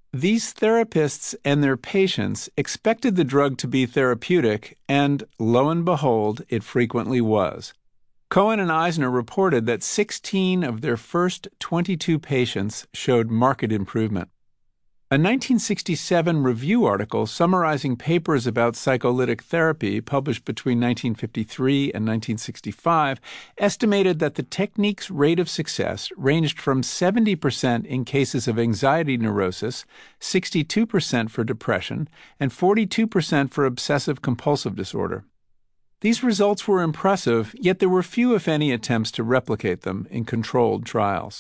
These therapists and their patients expected the drug to be therapeutic, and lo and behold, it frequently was. Cohen and Eisner reported that 16 of their first 22 patients showed marked improvement. A 1967 review article summarizing papers about psycholytic therapy published between 1953 and 1965 estimated that the technique's rate of success ranged from 70% in cases of anxiety neurosis, 62% for depression, and 42% for obsessive-compulsive disorder. These results were impressive, yet there were few, if any, attempts to replicate them in controlled trials.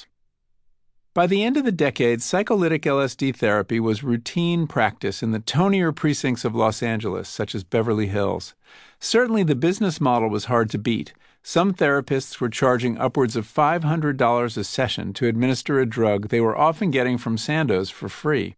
By the end of the decade, psycholytic LSD therapy was routine practice in the tonier precincts of Los Angeles, such as Beverly Hills. Certainly the business model was hard to beat. Some therapists were charging upwards of $500 a session to administer a drug they were often getting from Sandoz for free.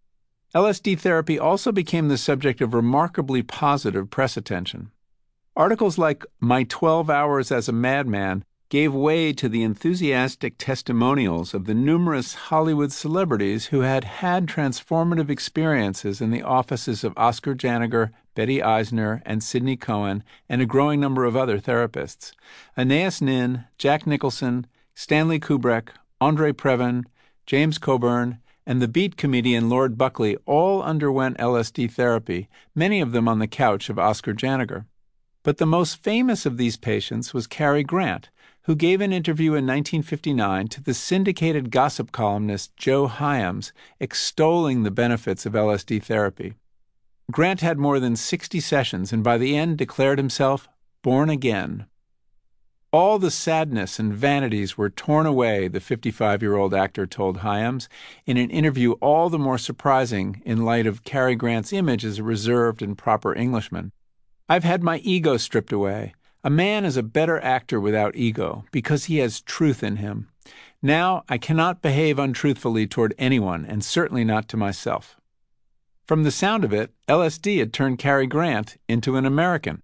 LSD therapy also became the subject of remarkably positive press attention. Articles like My 12 Hours as a Madman gave way to the enthusiastic testimonials of the numerous Hollywood celebrities who had had transformative experiences in the offices of Oscar Janiger, Betty Eisner, and Sidney Cohen, and a growing number of other therapists. Anais Nin, Jack Nicholson, Stanley Kubrick, Andre Previn, James Coburn, and the Beat comedian Lord Buckley all underwent LSD therapy, many of them on the couch of Oscar Janiger. But the most famous of these patients was Cary Grant, who gave an interview in 1959 to the syndicated gossip columnist Joe Hyams, extolling the benefits of LSD therapy. Grant had more than 60 sessions and by the end declared himself born again. All the sadness and vanities were torn away, the 55-year-old actor told Hyams, in an interview all the more surprising in light of Cary Grant's image as a reserved and proper Englishman. I've had my ego stripped away. A man is a better actor without ego because he has truth in him. Now I cannot behave untruthfully toward anyone, and certainly not to myself. From the sound of it, LSD had turned Cary Grant into an American.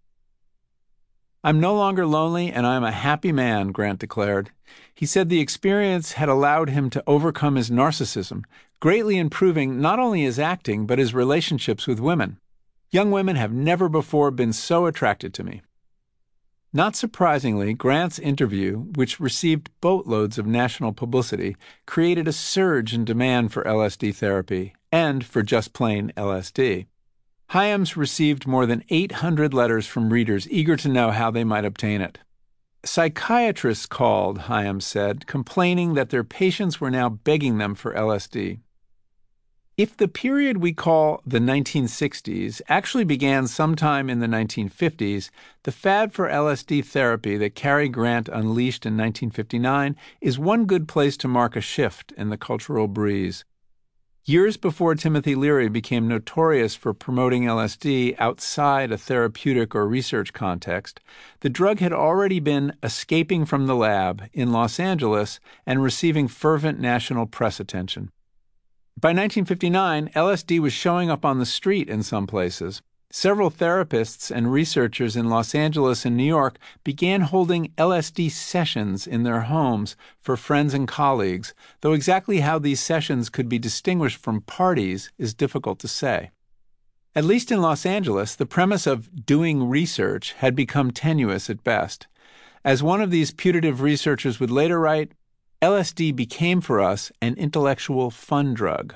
I'm no longer lonely, and I am a happy man, Grant declared. He said the experience had allowed him to overcome his narcissism, greatly improving not only his acting but his relationships with women. Young women have never before been so attracted to me. Not surprisingly, Grant's interview, which received boatloads of national publicity, created a surge in demand for LSD therapy and for just plain LSD. Hyams received more than 800 letters from readers eager to know how they might obtain it. Psychiatrists called, Hyams said, complaining that their patients were now begging them for LSD. If the period we call the 1960s actually began sometime in the 1950s, the fad for LSD therapy that Cary Grant unleashed in 1959 is one good place to mark a shift in the cultural breeze. Years before Timothy Leary became notorious for promoting LSD outside a therapeutic or research context, the drug had already been escaping from the lab in Los Angeles and receiving fervent national press attention. By 1959, LSD was showing up on the street in some places. Several therapists and researchers in Los Angeles and New York began holding LSD sessions in their homes for friends and colleagues, though exactly how these sessions could be distinguished from parties is difficult to say. At least in Los Angeles, the premise of doing research had become tenuous at best. As one of these putative researchers would later write, LSD became for us an intellectual fun drug.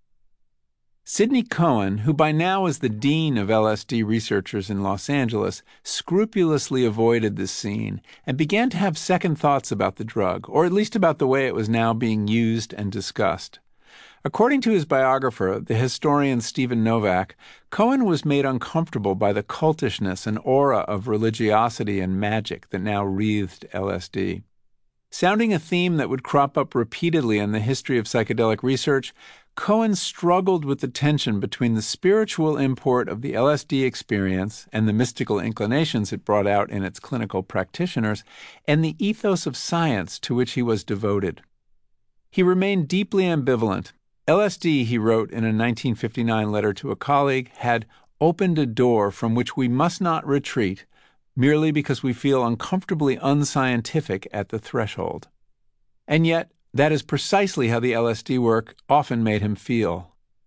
Sidney Cohen, who by now was the dean of LSD researchers in Los Angeles, scrupulously avoided this scene and began to have second thoughts about the drug, or at least about the way it was now being used and discussed. According to his biographer, the historian Stephen Novak, Cohen was made uncomfortable by the cultishness and aura of religiosity and magic that now wreathed LSD. Sounding a theme that would crop up repeatedly in the history of psychedelic research, Cohen struggled with the tension between the spiritual import of the LSD experience and the mystical inclinations it brought out in its clinical practitioners, and the ethos of science to which he was devoted. He remained deeply ambivalent. LSD, he wrote in a 1959 letter to a colleague, had opened a door from which we must not retreat, merely because we feel uncomfortably unscientific at the threshold. And yet, that is precisely how the LSD work often made him feel,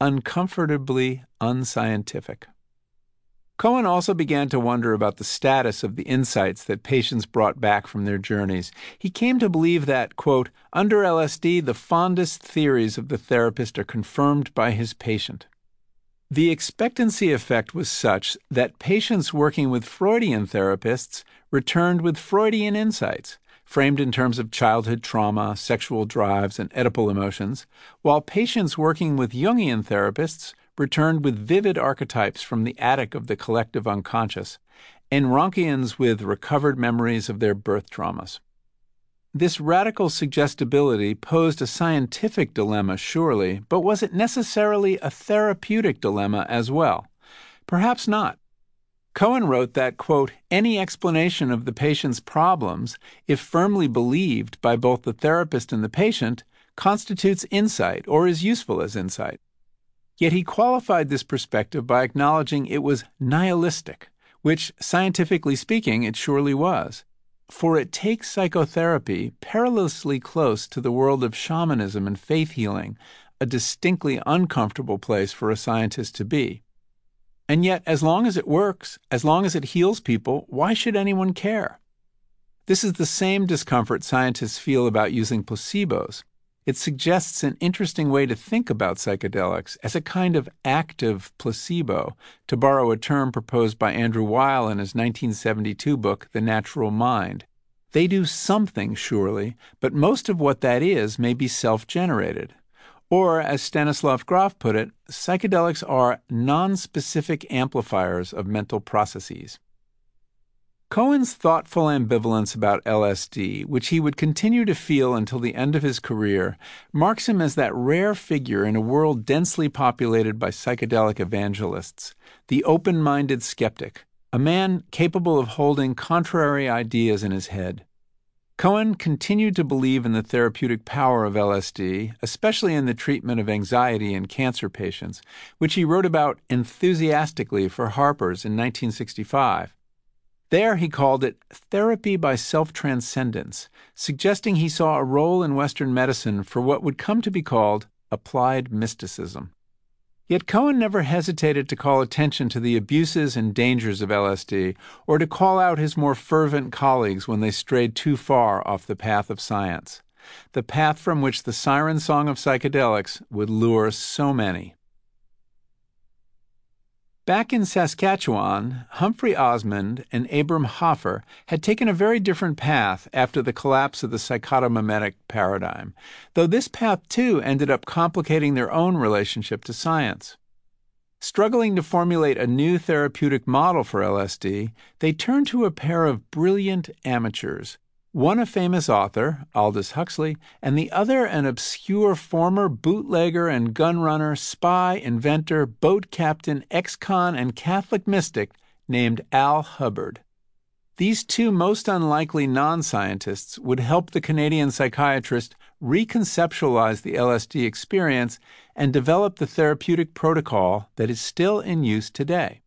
uncomfortably unscientific. Cohen also began to wonder about the status of the insights that patients brought back from their journeys. He came to believe that, quote, under LSD, the fondest theories of the therapist are confirmed by his patient. The expectancy effect was such that patients working with Freudian therapists returned with Freudian insights, framed in terms of childhood trauma, sexual drives, and Oedipal emotions, while patients working with Jungian therapists returned with vivid archetypes from the attic of the collective unconscious, and Ronchians with recovered memories of their birth traumas. This radical suggestibility posed a scientific dilemma, surely, but was it necessarily a therapeutic dilemma as well? Perhaps not. Cohen wrote that, quote, any explanation of the patient's problems, if firmly believed by both the therapist and the patient, constitutes insight or is useful as insight. Yet he qualified this perspective by acknowledging it was nihilistic, which, scientifically speaking, it surely was. For it takes psychotherapy perilously close to the world of shamanism and faith healing, a distinctly uncomfortable place for a scientist to be. And yet, as long as it works, as long as it heals people, why should anyone care? This is the same discomfort scientists feel about using placebos. It suggests an interesting way to think about psychedelics as a kind of active placebo, to borrow a term proposed by Andrew Weil in his 1972 book, The Natural Mind. They do something, surely, but most of what that is may be self-generated. Or, as Stanislav Grof put it, psychedelics are non-specific amplifiers of mental processes. Cohen's thoughtful ambivalence about LSD, which he would continue to feel until the end of his career, marks him as that rare figure in a world densely populated by psychedelic evangelists, the open-minded skeptic, a man capable of holding contrary ideas in his head. Cohen continued to believe in the therapeutic power of LSD, especially in the treatment of anxiety in cancer patients, which he wrote about enthusiastically for Harper's in 1965. There he called it therapy by self-transcendence, suggesting he saw a role in Western medicine for what would come to be called applied mysticism. Yet Cohen never hesitated to call attention to the abuses and dangers of LSD, or to call out his more fervent colleagues when they strayed too far off the path of science, the path from which the siren song of psychedelics would lure so many. Back in Saskatchewan, Humphrey Osmond and Abram Hoffer had taken a very different path after the collapse of the psychotomimetic paradigm, though this path too ended up complicating their own relationship to science. Struggling to formulate a new therapeutic model for LSD, they turned to a pair of brilliant amateurs, one a famous author, Aldous Huxley, and the other an obscure former bootlegger and gunrunner, spy, inventor, boat captain, ex-con, and Catholic mystic named Al Hubbard. These two most unlikely non-scientists would help the Canadian psychiatrist reconceptualize the LSD experience and develop the therapeutic protocol that is still in use today.